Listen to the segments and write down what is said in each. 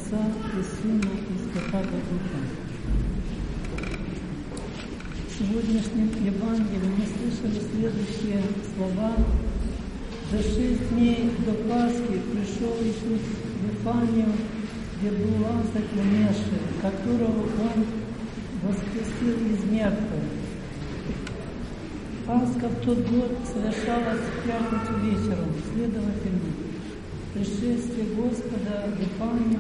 Отца и Сына и Святого Духа. В сегодняшнем Евангелии мы слышали следующие слова. За 6 дней до Пасхи пришел Иисус в Вифанию, где был Лазарь умерший, которого Он воскресил из мертвых. Пасха в тот год совершалась в пятницу вечером, следовательно, пришествие Господа в Вифанию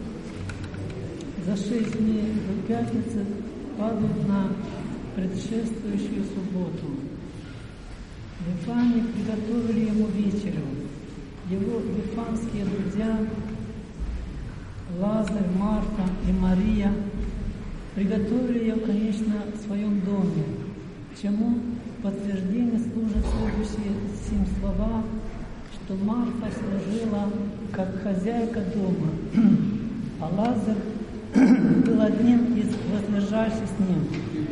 за 6 дней до пятницы падает на предшествующую субботу. В Вифании приготовили ему вечерю. Его вифанские друзья Лазарь, Марта и Мария приготовили ее, конечно, в своем доме, чему подтверждение служат следующие 7 слова, что Марта служила как хозяйка дома, а Лазарь был одним из возлежащих с ним.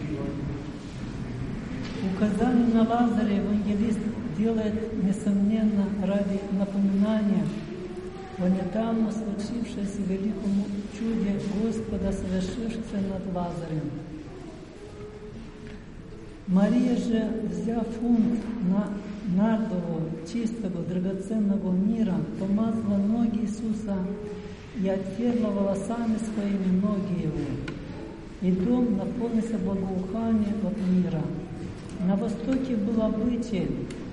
Указание на Лазаря евангелист делает, несомненно, ради напоминания о недавно случившемся великом чуде Господа, совершившемся над Лазарем. Мария же, взяв фунт нардового, чистого, драгоценного мира, помазала ноги Иисуса и оттерла волосами своими ноги Его. И дом наполнился благоуханием от мира. На Востоке был обычай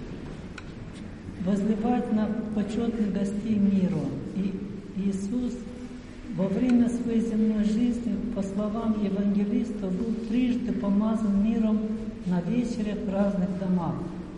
возливать на почетных гостей миру. И Иисус во время своей земной жизни, по словам евангелиста, был трижды помазан миром на вечерях в разных домах.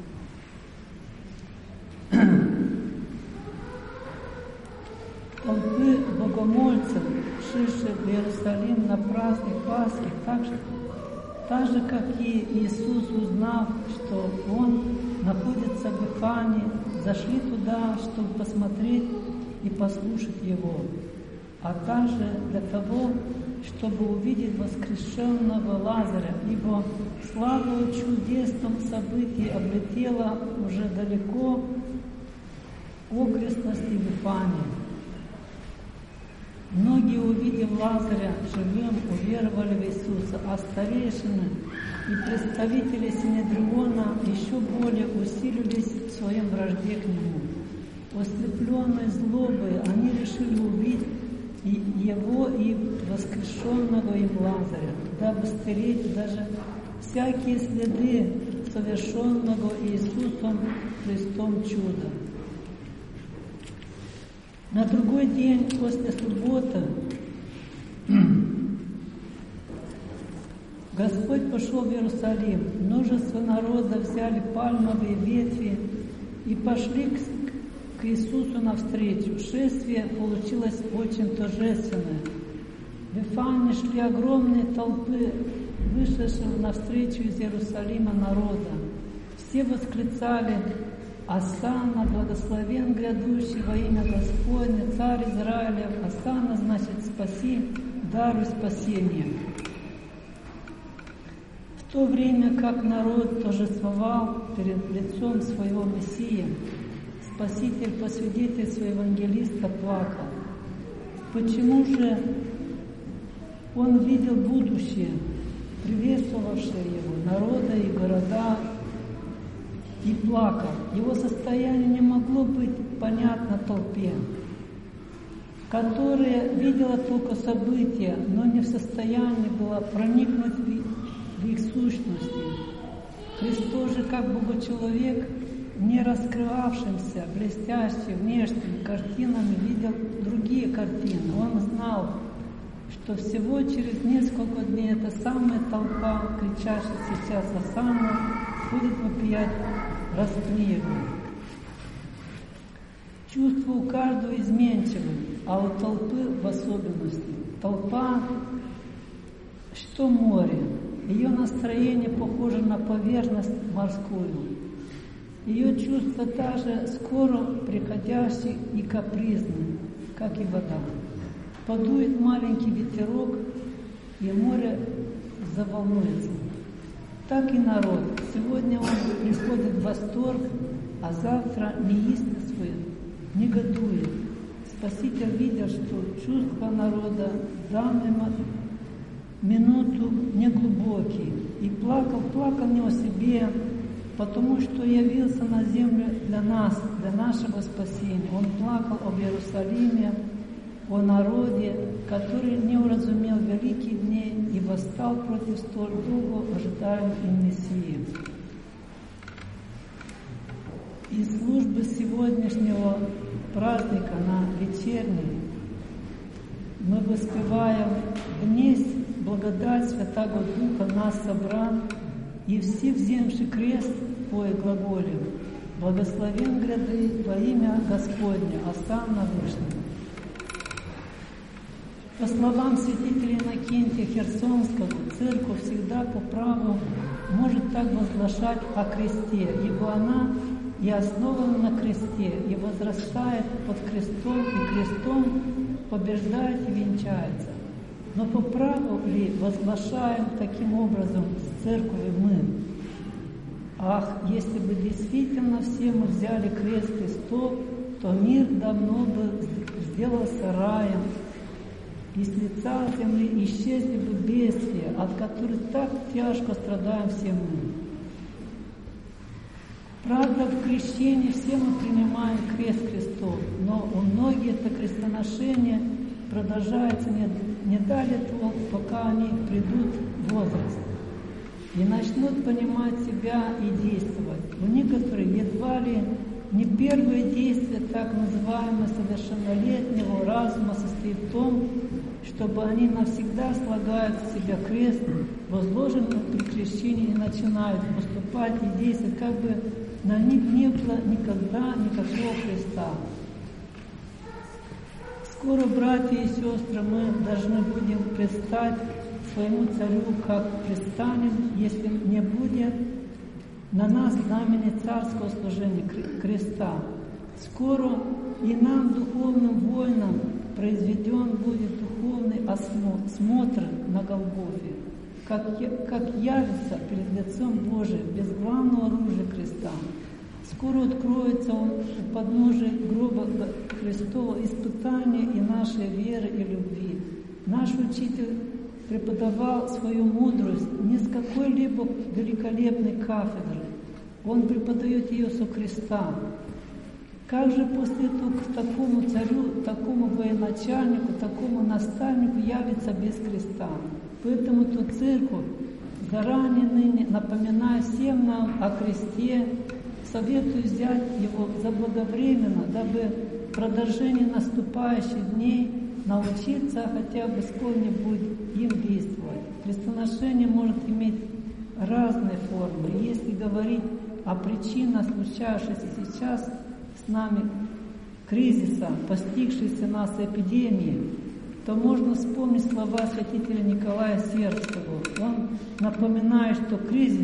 Толпы богомольцев, шедших в Иерусалим на праздник Пасхи, так же, как и Иисус, узнав, что Он находится в Вифании, зашли туда, чтобы посмотреть и послушать Его, а также для того, чтобы увидеть воскрешенного Лазаря, ибо слава о чудесном событии облетела уже далеко окрестности Вифании. Многие, увидев Лазаря живым, уверовали в Иисуса, а старейшины и представители Синедриона еще более усилились в своем вражде к Нему. Ослепленные злобой, они решили убить и Его, и воскрешенного им Лазаря, дабы стереть даже всякие следы совершенного Иисусом Христом чуда. На другой день после субботы Господь пошел в Иерусалим. Множество народа взяли пальмовые ветви и пошли к Иисусу навстречу. Шествие получилось очень торжественное. В Вифании шли огромные толпы вышедшего навстречу из Иерусалима народа. Все восклицали: «Осанна, благословен грядущий во имя Господне, Царь Израилев». Осанна значит «спаси, даруй спасение». В то время как народ торжествовал перед лицом своего Мессии, Спаситель по свидетельству евангелиста плакал. Почему же он видел будущее, приветствовавшее его, народа и города, и плакал? Его состояние не могло быть понятно толпе, которая видела только события, но не в состоянии была проникнуть в их сущности. Христос же, как Богочеловек, не раскрывавшимся блестящими внешними картинами, видел другие картины. Он знал, что всего через несколько дней эта самая толпа, кричащая сейчас «Осанна», будет вопиять «Распни его». Чувства у каждого изменчивы, а у толпы в особенности. Толпа, что море, ее настроение похоже на поверхность морскую. Ее чувства также скоро приходящие и капризны, как и вода. Подует маленький ветерок, и море заволнуется. Так и народ. Сегодня он приходит в восторг, а завтра неистовствует, негодует. Спаситель видел, что чувства народа в данную минуту неглубокий. И плакал не о себе, потому что явился на землю для нас, для нашего спасения. Он плакал об Иерусалиме, о народе, который не уразумел великих дней и восстал против столь долго ожидаемой им Мессии. Из службы сегодняшнего праздника на вечерний мы воспеваем «Внесь благодать Святаго Духа нас собран, и все вземши крест Твой глаголем, благословен гряды во имя Господне, остав на вышнем». По словам святителя Иннокентия Херсонского, церковь всегда по праву может так возглашать о кресте, ибо она и основана на кресте, и возрастает под крестом, и крестом побеждает и венчается. Но по праву ли возглашаем таким образом с церковью мы? Ах, если бы действительно все мы взяли крест Христов, то мир давно бы сделался раем, и с лица земли исчезли бы бедствия, от которых так тяжко страдаем все мы. Правда, в крещении все мы принимаем крест Христов, но у многих это крестоношение продолжается не далее того, пока они придут в возраст и начнут понимать себя и действовать. У некоторых едва ли не первое действие так называемого совершеннолетнего разума состоит в том, чтобы они навсегда слагают в себя крест, возложенный при крещении, и начинают поступать и действовать, как бы на них не было никогда никакого креста. Скоро, братья и сестры, мы должны будем предстать своему царю, как предстанем, если не будет на нас знамени царского служения креста. Скоро и нам, духовным воинам, произведен будет духовный осмотр на Голгофе, как явится перед лицом Божиим без главного оружия креста. Скоро откроется он у подножия гроба Христова испытание и нашей веры и любви. Наш учитель преподавал свою мудрость не с какой-либо великолепной кафедры. Он преподает ее со креста. Как же после этого к такому царю, такому военачальнику, такому наставнику явится без креста? Поэтому-то церковь заранее ныне, напоминая всем нам о кресте, советую взять его заблаговременно, дабы в продолжении наступающих дней научиться хотя бы сколь-нибудь им действовать. Крестоношение может иметь разные формы. И если говорить о причинах случавшейся сейчас с нами кризиса, постигшейся нас эпидемии, то можно вспомнить слова святителя Николая Сербского. Он напоминает, что кризис,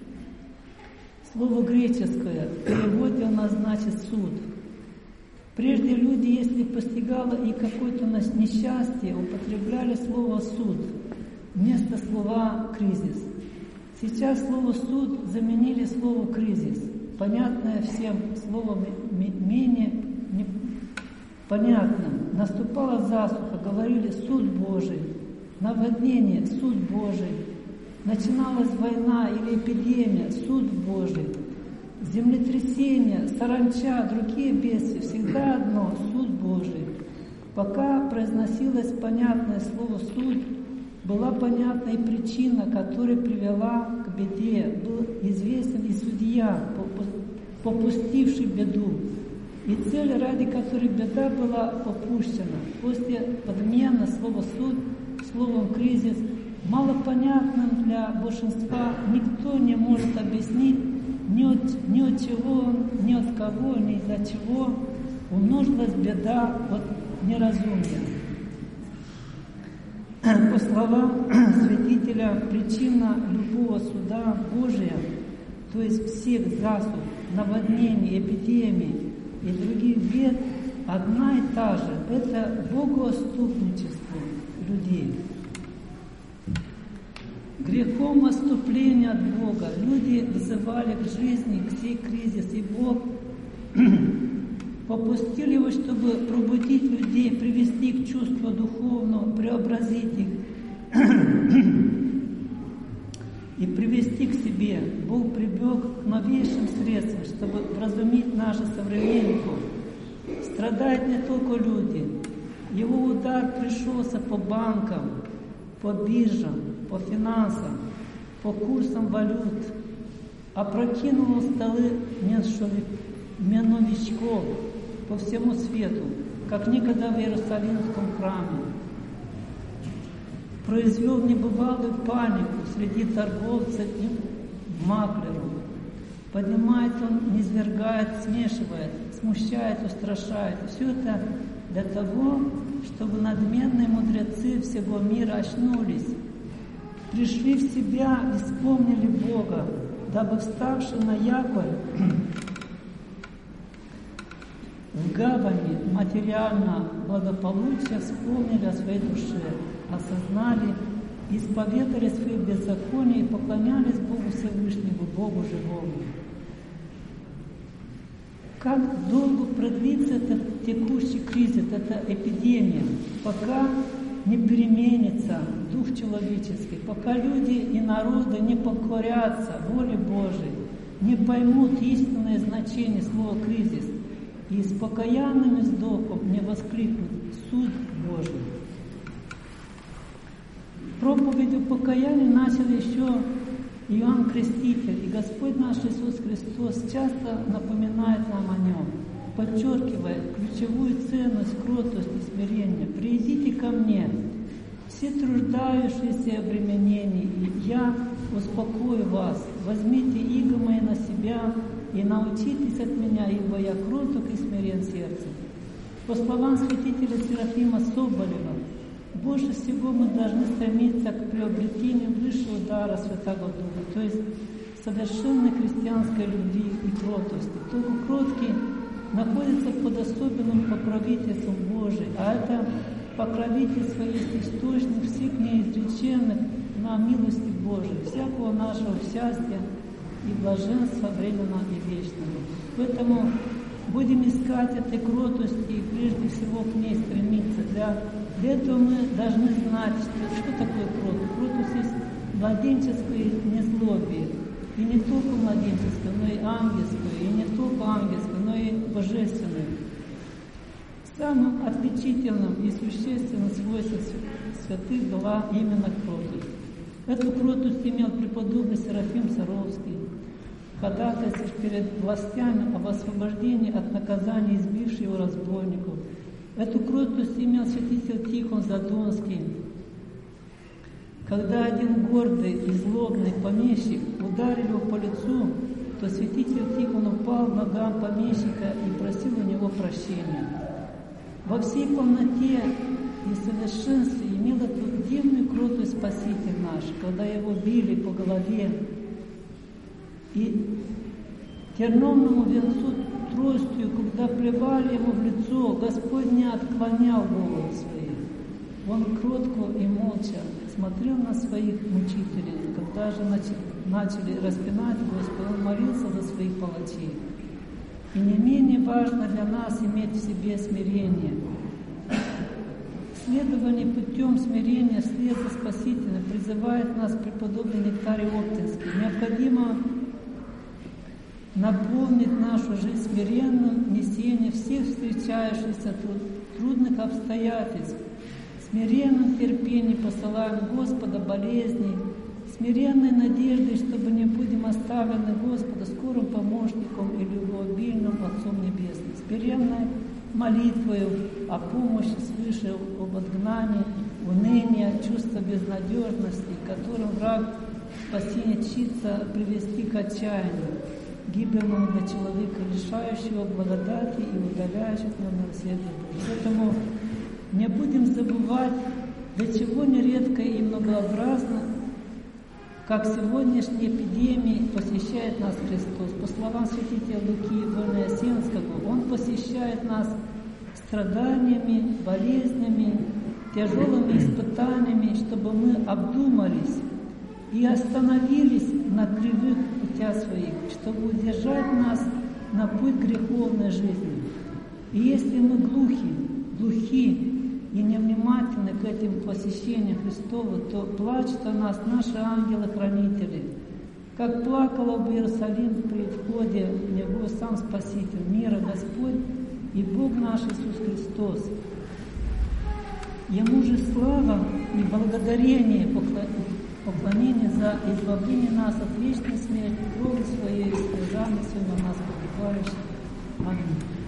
слово греческое, в переводе у нас значит суд. Прежде люди, если постигало и какое-то несчастье, употребляли слово «суд» вместо слова «кризис». Сейчас слово «суд» заменили слово «кризис», понятное всем словом менее понятным. Наступала засуха, говорили «суд Божий», наводнение – «суд Божий», начиналась война или эпидемия – «суд Божий». Землетрясения, саранча, другие бедствия, всегда одно – суд Божий. Пока произносилось понятное слово «суд», была понятна и причина, которая привела к беде. Был известен и судья, попустивший беду, и цель, ради которой беда была попущена. После подмены слова «суд» словом «кризис», малопонятным для большинства, никто не может объяснить, ни от чего, ни от кого, ни из-за чего умножилась беда от неразумия. По словам святителя, причина любого суда Божия, то есть всех засух, наводнений, эпидемий и других бед, одна и та же – это богоотступничество людей. Грехом отступления от Бога люди вызывали к жизни сей кризис, и Бог попустил его, чтобы пробудить людей, привести к чувству духовному, преобразить их и привести к себе. Бог прибег к новейшим средствам, чтобы вразумить наших современников. Страдают не только люди. Его удар пришелся по банкам, по биржам, по финансам, по курсам валют, опрокинул столы меновичков по всему свету, как никогда в Иерусалимском храме. Произвел небывалую панику среди торговцев и маклеров. Поднимает он, низвергает, смешивает, смущает, устрашает. Все это для того, чтобы надменные мудрецы всего мира очнулись, пришли в себя и вспомнили Бога, дабы вставшие на якорь в гавани материального благополучия вспомнили о своей душе, осознали, исповедали свои беззакония и поклонялись Богу Всевышнему, Богу живому. Как долго продлится этот текущий кризис, эта эпидемия, пока не переменится дух человеческий, пока люди и народы не покорятся воле Божией, не поймут истинное значение слова «кризис» и с покаянным вздохом не воскликнут «суд Божий». Проповедью покаяния начал еще Иоанн Креститель, и Господь наш Иисус Христос часто напоминает нам о нем, подчеркивая ключевую ценность, кротость и смирения. «Придите ко мне, все труждающиеся и обременения, и я успокою вас. Возьмите иго мое на себя и научитесь от меня, ибо я кроток и смирен сердцем». По словам святителя Серафима Соболева, больше всего мы должны стремиться к приобретению высшего дара Святого Духа, то есть совершенной христианской любви и кротости. Только кроткий находится под особенным покровительством Божиим, а это покровительство есть источник всех неизреченных на милости Божией, всякого нашего счастья и блаженства временного и вечного. Поэтому будем искать этой кротости и прежде всего к ней стремиться. Для этого мы должны знать, что такое кротость. Кротость есть младенческое незлобие. И не только младенческое, но и ангельское. И не только ангельское, но и божественное. Самым отличительным и существенным свойством святых была именно кротость. Эту кротость имел преподобный Серафим Саровский, ходатайствуя перед властями об освобождении от наказания избивших его разбойников. Эту кротость имел святитель Тихон Задонский. Когда один гордый и злобный помещик ударил его по лицу, то святитель Тихон упал к ногам помещика и просил у него прощения. Во всей полноте и совершенстве имел эту дивную кротость Спаситель наш, когда его били по голове и терновному венцу тростью, когда плевали ему в лицо, Господь не отклонял голову свою. Он кротко и молча смотрел на своих мучителей. Когда же начали распинать Господа, он молился за своих палачей. И не менее важно для нас иметь в себе смирение. Следование путем смирения вслед за Спасителем призывает нас преподобный Нектарий Оптинский. Необходимо наполнить нашу жизнь смиренным несением всех встречающихся трудных обстоятельств, смиренным терпением посылаем Господа болезней, смиренной надеждой, чтобы не будем оставлены Господа скорым помощником или любвеобильным Отцом Небесным, смиренной молитвою о помощи свыше, об отгнании, уныния, чувства безнадежности, которым враг спасения чится привести к отчаянию, гибельному для человека, лишающего благодати и удаляющего милосердия. Поэтому не будем забывать, для чего нередко и многообразно, как сегодняшние эпидемии посещает нас Христос. По словам святителя Луки Вознесенского, Он посещает нас страданиями, болезнями, тяжелыми испытаниями, чтобы мы обдумались и остановились на кривых путях своих, чтобы удержать нас на путь греховной жизни. И если мы глухи и невнимательны к этим посещениям Христову, то плачут о нас наши ангелы-хранители, как плакала в Иерусалим при входе в него сам Спаситель мира Господь и Бог наш Иисус Христос. Ему же слава и благодарение, поклонение за избавление нас от вечной смерти, кровью своей и слезами своего нас погибающих. Аминь.